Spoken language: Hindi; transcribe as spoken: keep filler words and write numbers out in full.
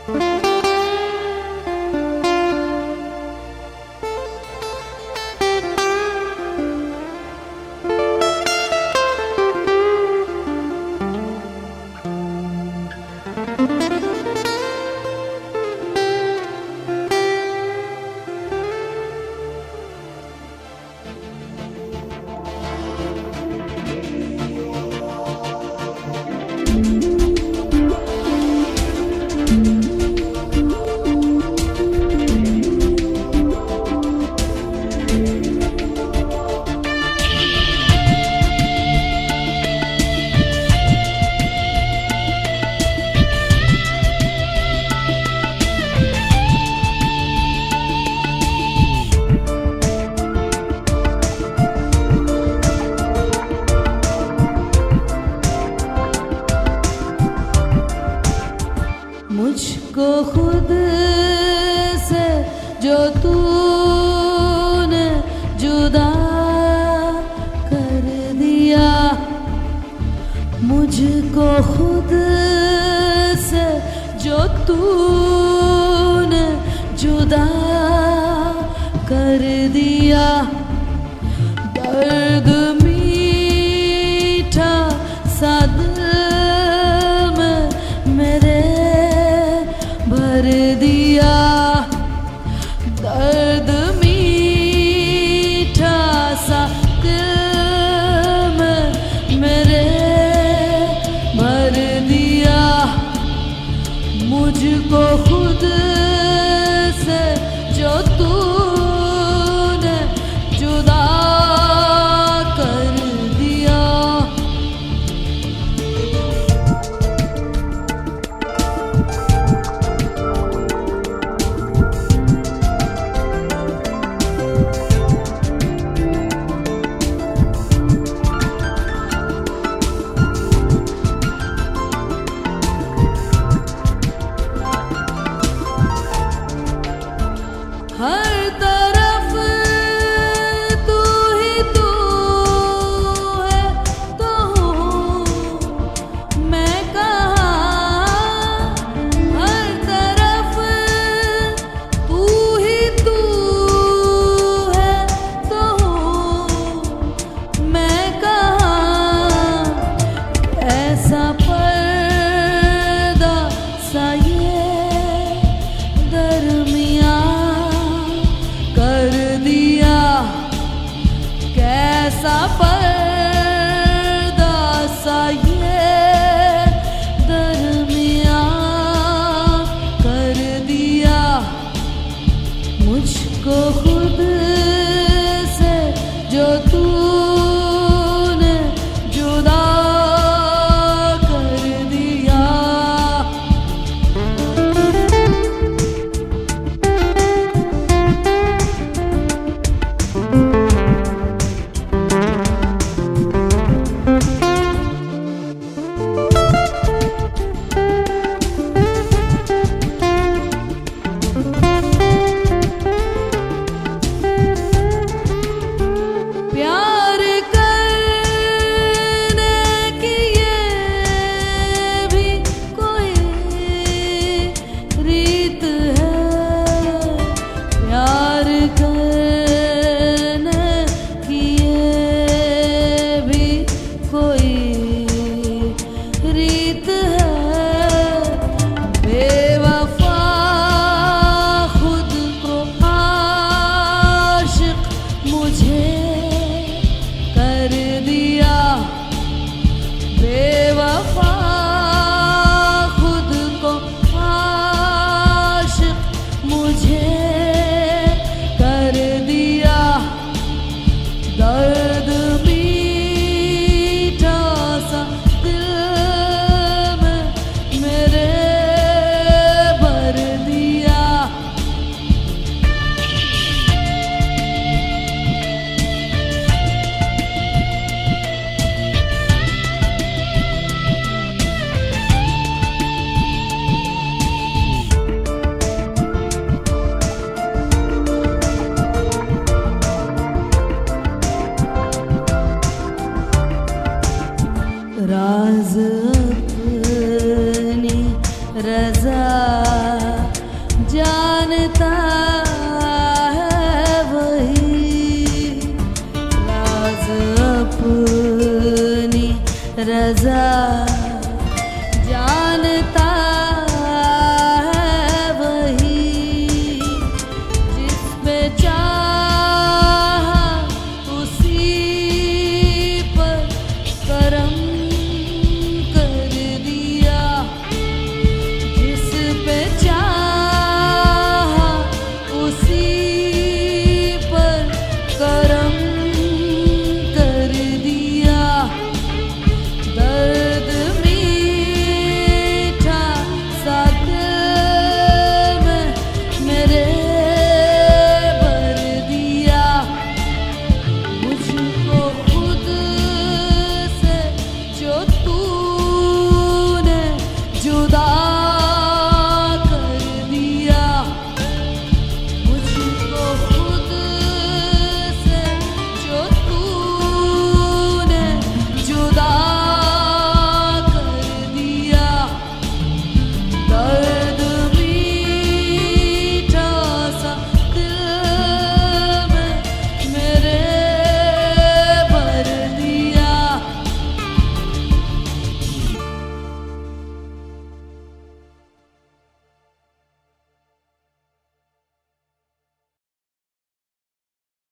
मुझको खुद से जो तूने जुदा कर दिया, मुझको खुद से जो तूने जुदा कर दिया। दर्द मीठा सा दिल में मेरे भर दिया, दर्द मीठा सा दिल में मेरे भर दिया। मुझको खुद से जो तूने जुदा कर दिया। हर तरफ तू ही तू है, तो हूँ मैं कहाँ। हर तरफ तू ही तू है, तो हूँ मैं कहाँ। ऐसा पर्दा सा ये दरमियाँ कर दिया, कैसा पर्दा सा ये दरमियाँ कर दिया। मुझको खुद से जो तूने जुदा कर दिया। प्यार करने की ये भी कोई रीत है, प्यार करने की ये भी कोई रीत है। बेवफा खुद को आशिक मुझे कर दिया, बेवफा खुद को आशिक मुझे कर दिया। दर्द मीठा सा दिल में मेरे भर दिया। राज अपनी रजा सजा